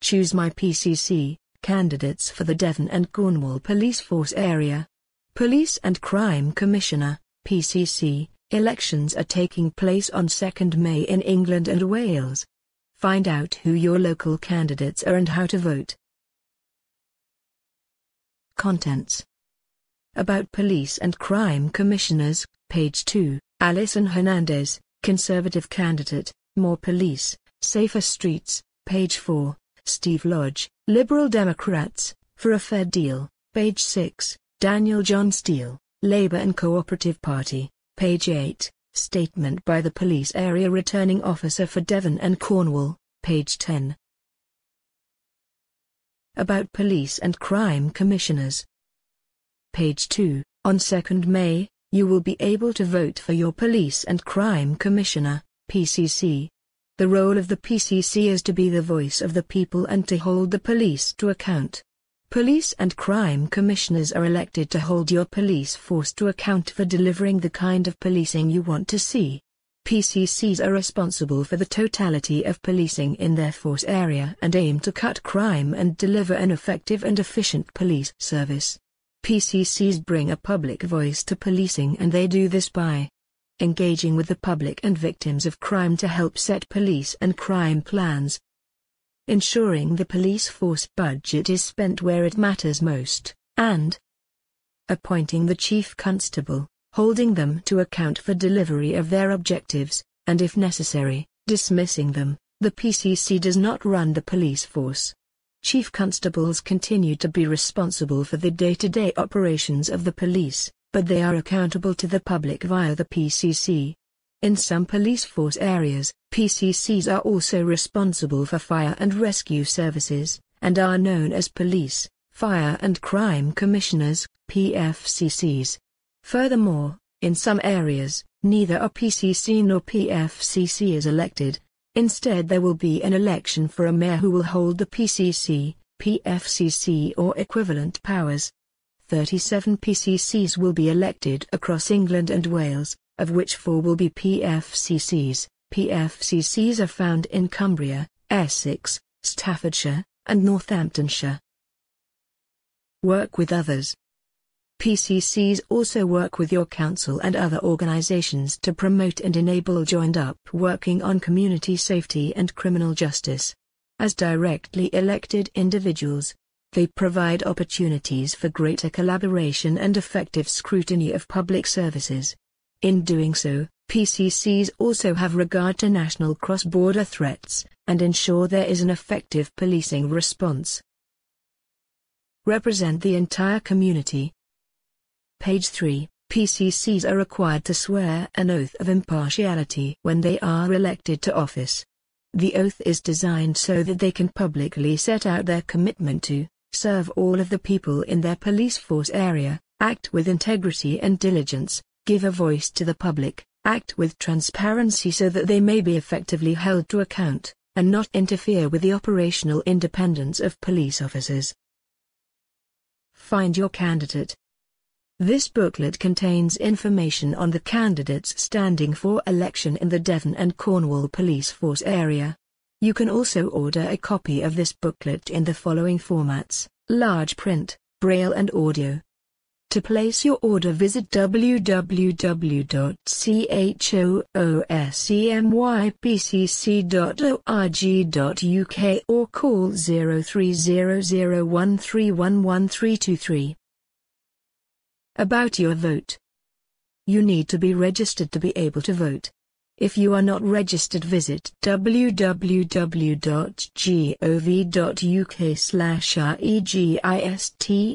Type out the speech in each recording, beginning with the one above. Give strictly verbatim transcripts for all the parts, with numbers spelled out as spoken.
Choose My P C C, candidates for the Devon and Cornwall Police Force Area. Police and Crime Commissioner, P C C, elections are taking place on second of May in England and Wales. Find out who your local candidates are and how to vote. Contents. About Police and Crime Commissioners, page two, Alison Hernandez, Conservative candidate, More Police, Safer Streets, page four, Steve Lodge, Liberal Democrats, For a Fair Deal, page six, Daniel John Steele, Labour and Cooperative Party, page eight, Statement by the Police Area Returning Officer for Devon and Cornwall, page ten. About Police and Crime Commissioners. Page two, on second of May, you will be able to vote for your Police and Crime Commissioner, P C C. The role of the P C C is to be the voice of the people and to hold the police to account. Police and Crime Commissioners are elected to hold your police force to account for delivering the kind of policing you want to see. P C Cs are responsible for the totality of policing in their force area and aim to cut crime and deliver an effective and efficient police service. P C Cs bring a public voice to policing, and they do this by engaging with the public and victims of crime to help set police and crime plans, ensuring the police force budget is spent where it matters most, and appointing the chief constable, holding them to account for delivery of their objectives, and if necessary, dismissing them. The P C C does not run the police force. Chief constables continue to be responsible for the day-to-day operations of the police, but they are accountable to the public via the P C C. In some police force areas, P C Cs are also responsible for fire and rescue services, and are known as Police, Fire and Crime Commissioners, P F C Cs. Furthermore, in some areas, neither a P C C nor P F C C is elected. Instead, there will be an election for a mayor who will hold the P C C, P F C C or equivalent powers. thirty-seven P C Cs will be elected across England and Wales, of which four will be P F C Cs. P F C Cs are found in Cumbria, Essex, Staffordshire, and Northamptonshire. Work with others. P C Cs also work with your council and other organisations to promote and enable joined-up working on community safety and criminal justice. As directly elected individuals, they provide opportunities for greater collaboration and effective scrutiny of public services. In doing so, P C Cs also have regard to national cross-border threats, and ensure there is an effective policing response. Represent the entire community. Page three, P C Cs are required to swear an oath of impartiality when they are elected to office. The oath is designed so that they can publicly set out their commitment to serve all of the people in their police force area, act with integrity and diligence, give a voice to the public, act with transparency so that they may be effectively held to account, and not interfere with the operational independence of police officers. Find your candidate. This booklet contains information on the candidates standing for election in the Devon and Cornwall Police Force area. You can also order a copy of this booklet in the following formats: large print, braille and audio. To place your order, visit w w w dot choosmypcc dot org dot u k or call zero three zero zero one three one one three two three. About your vote. You need to be registered to be able to vote. If you are not registered, visit w w w dot gov dot u k slash register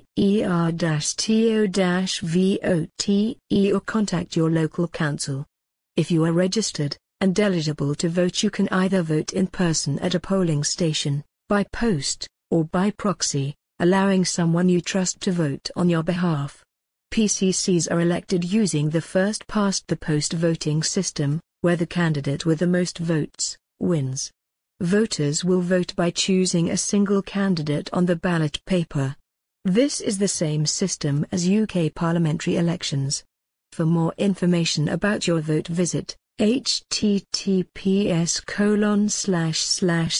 to vote or contact your local council. If you are registered and eligible to vote, you can either vote in person at a polling station, by post, or by proxy, allowing someone you trust to vote on your behalf. P C Cs are elected using the first-past-the-post voting system, where the candidate with the most votes wins. Voters will vote by choosing a single candidate on the ballot paper. This is the same system as U K parliamentary elections. For more information about your vote, visit https colon slash slash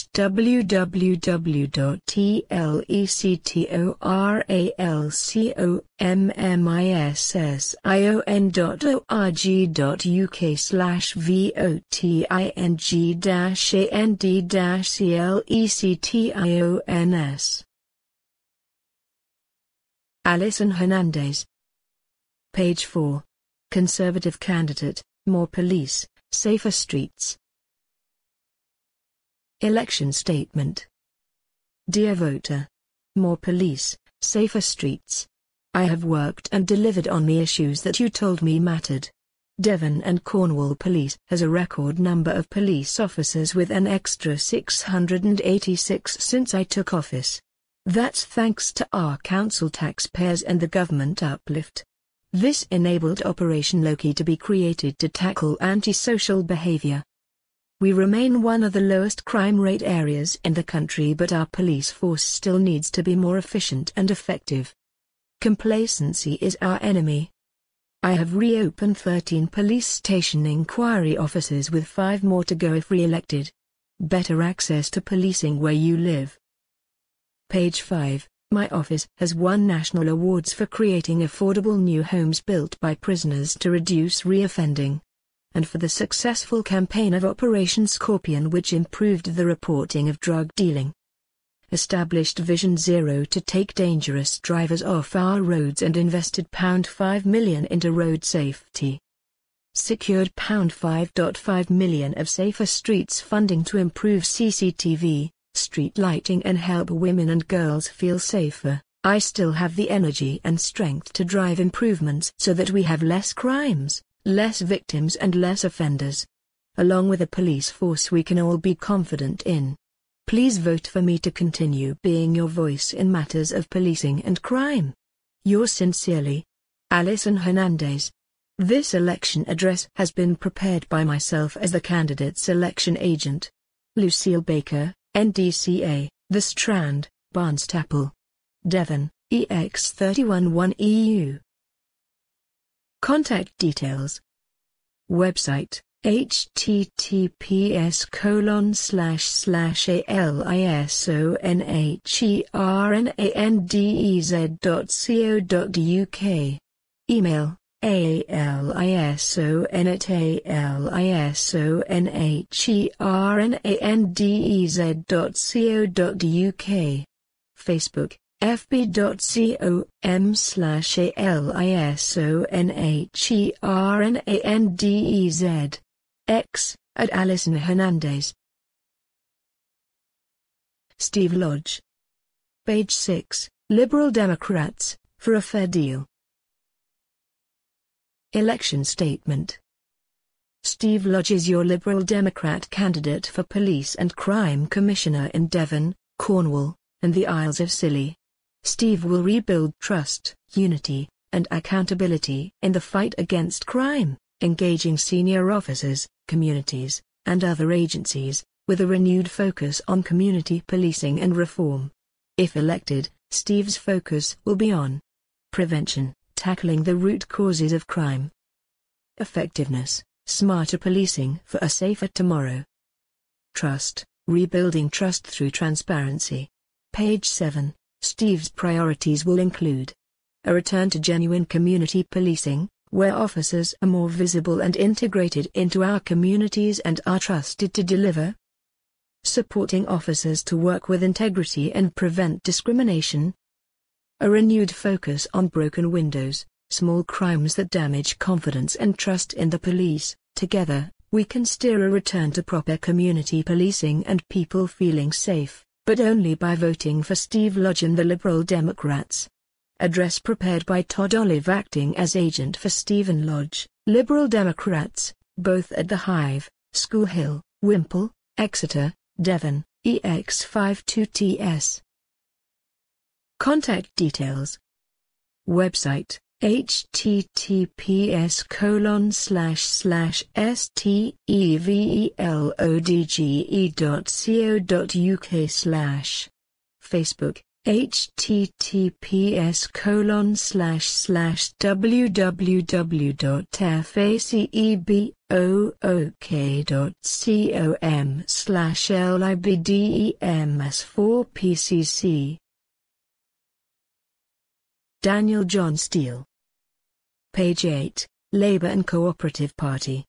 www.tlecommission.org.uk slash voting dash and dash clections. Alison Hernandez. Page four. Conservative candidate, more police, safer streets. Election statement. Dear voter. More police, safer streets. I have worked and delivered on the issues that you told me mattered. Devon and Cornwall Police has a record number of police officers with an extra six hundred eighty-six since I took office. That's thanks to our council taxpayers and the government uplift. This enabled Operation Loki to be created to tackle antisocial behavior. We remain one of the lowest crime rate areas in the country, but our police force still needs to be more efficient and effective. Complacency is our enemy. I have reopened thirteen police station inquiry offices with five more to go if re-elected. Better access to policing where you live. Page five. My office has won national awards for creating affordable new homes built by prisoners to reduce reoffending, and for the successful campaign of Operation Scorpion, which improved the reporting of drug dealing. Established Vision Zero to take dangerous drivers off our roads and invested five million pounds into road safety. Secured five point five million pounds of Safer Streets funding to improve C C T V, street lighting and help women and girls feel safer. I still have the energy and strength to drive improvements so that we have less crimes, less victims and less offenders, along with a police force we can all be confident in. Please vote for me to continue being your voice in matters of policing and crime. Yours sincerely, Alison Hernandez. This election address has been prepared by myself as the candidate's election agent. Lucille Baker, N D C A, The Strand, Barnstaple, Devon, E X three one one E U. Contact details. Website, https colon slash slash alisonhernandez dot co dot uk. Email, alisonat alisonhernandez dot co dot uk. Facebook, fb.com slash alisonhernandez. X, at Alison Hernandez. Steve Lodge. Page six, Liberal Democrats, for a fair deal. Election statement. Steve Lodge is your Liberal Democrat candidate for Police and Crime Commissioner in Devon, Cornwall, and the Isles of Scilly. Steve will rebuild trust, unity, and accountability in the fight against crime, engaging senior officers, communities, and other agencies, with a renewed focus on community policing and reform. If elected, Steve's focus will be on prevention, tackling the root causes of crime. Effectiveness, smarter policing for a safer tomorrow. Trust, rebuilding trust through transparency. Page seven, Steve's priorities will include a return to genuine community policing, where officers are more visible and integrated into our communities and are trusted to deliver. Supporting officers to work with integrity and prevent discrimination. A renewed focus on broken windows, small crimes that damage confidence and trust in the police. Together, we can steer a return to proper community policing and people feeling safe, but only by voting for Steve Lodge and the Liberal Democrats. Address prepared by Todd Olive acting as agent for Stephen Lodge, Liberal Democrats, both at The Hive, School Hill, Wimple, Exeter, Devon, E X fifty-two T S. Contact details. Website, https colon slash slash stevelodge dot co dot uk slash. Facebook, https colon slash slash www.facebook.com slash libdems4pcc. Daniel John Steele. Page eight, Labour and Cooperative Party.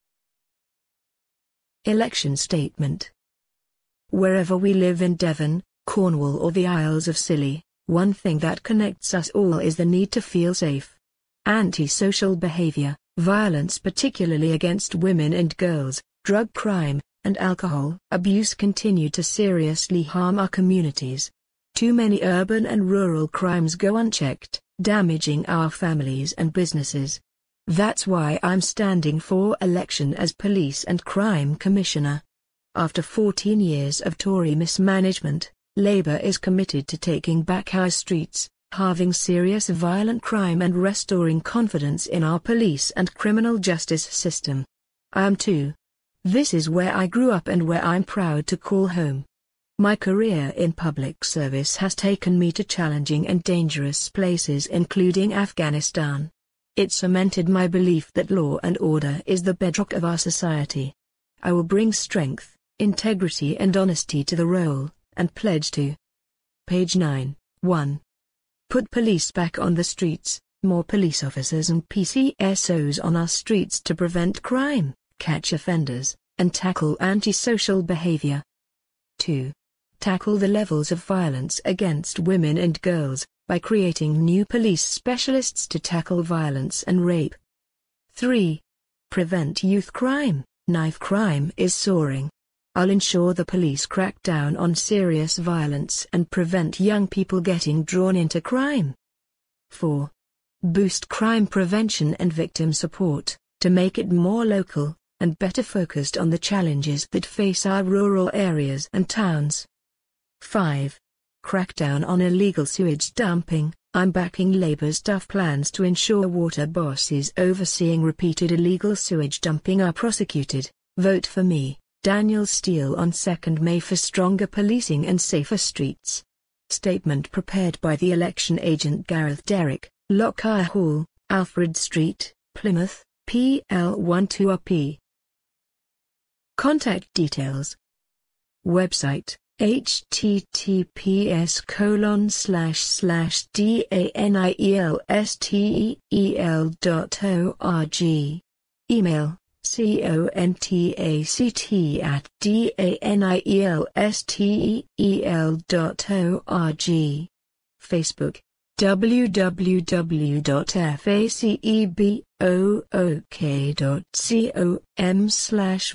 Election Statement. Wherever we live in Devon, Cornwall or the Isles of Scilly, one thing that connects us all is the need to feel safe. Antisocial behavior, violence particularly against women and girls, drug crime, and alcohol abuse continue to seriously harm our communities. Too many urban and rural crimes go unchecked, damaging our families and businesses. That's why I'm standing for election as Police and Crime Commissioner. After fourteen years of Tory mismanagement, Labour is committed to taking back our streets, halving serious violent crime and restoring confidence in our police and criminal justice system. I am too. This is where I grew up and where I'm proud to call home. My career in public service has taken me to challenging and dangerous places including Afghanistan. It cemented my belief that law and order is the bedrock of our society. I will bring strength, integrity and honesty to the role, and pledge to. Page nine, one. Put police back on the streets, more police officers and P C S Os on our streets to prevent crime, catch offenders, and tackle antisocial behavior. two. Tackle the levels of violence against women and girls, by creating new police specialists to tackle violence and rape. three. Prevent youth crime, knife crime is soaring. I'll ensure the police crack down on serious violence and prevent young people getting drawn into crime. four. Boost crime prevention and victim support, to make it more local, and better focused on the challenges that face our rural areas and towns. five. Crack down on illegal sewage dumping. I'm backing Labour's tough plans to ensure water bosses overseeing repeated illegal sewage dumping are prosecuted. Vote for me, Daniel Steele, on second of May for stronger policing and safer streets. Statement prepared by the election agent Gareth Derrick, Lockyer Hall, Alfred Street, Plymouth, P L one two R P. Contact details. Website, https colon slash slash danielsteel dot org. Email, contact at danielsteel dot org. Facebook, www.facebook.com slash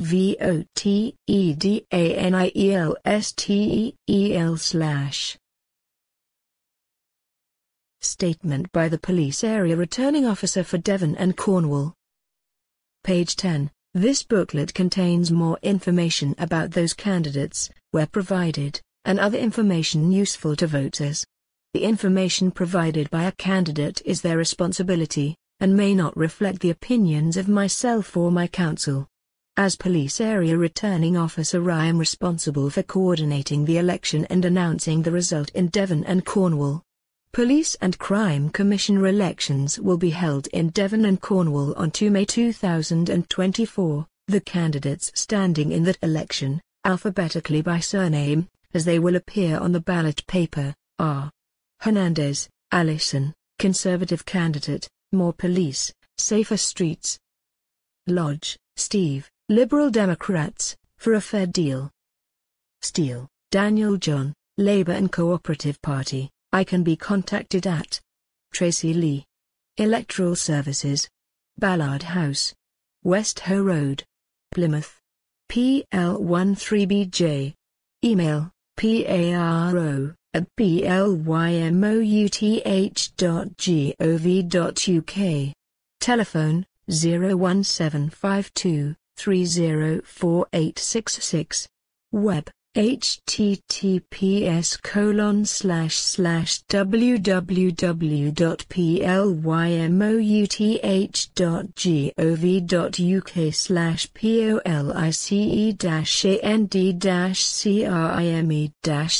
votedanielstel slash. Statement by the Police Area Returning Officer for Devon and Cornwall. Page ten. This booklet contains more information about those candidates, where provided, and other information useful to voters. The information provided by a candidate is their responsibility, and may not reflect the opinions of myself or my council. As Police Area Returning Officer, I am responsible for coordinating the election and announcing the result in Devon and Cornwall. Police and Crime Commissioner elections will be held in Devon and Cornwall on the second of May two thousand twenty-four. The candidates standing in that election, alphabetically by surname, as they will appear on the ballot paper, are Hernandez, Alison, Conservative candidate, More Police, Safer Streets. Lodge, Steve, Liberal Democrats, For a Fair Deal. Steele, Daniel John, Labour and Cooperative Party. I can be contacted at Tracy Lee. Electoral Services. Ballard House, West Hoe Road, Plymouth, P L one three B J. Email, paro at plymouth dot gov dot uk. Telephone, zero one seven five two, three zero four eight six six. Web, https colon slash slash www.plymouth.gov.uk slash police dash and dash crime dash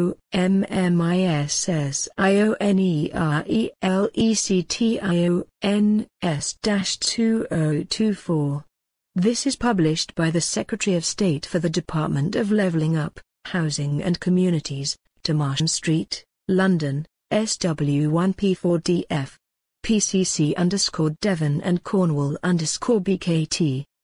commissionerlections dash two oh two four. This is published by the Secretary of State for the Department of Levelling Up, Housing and Communities, Tomarsham Street, London, S W one P four D F. P C C underscore Devon and Cornwall underscore B K T.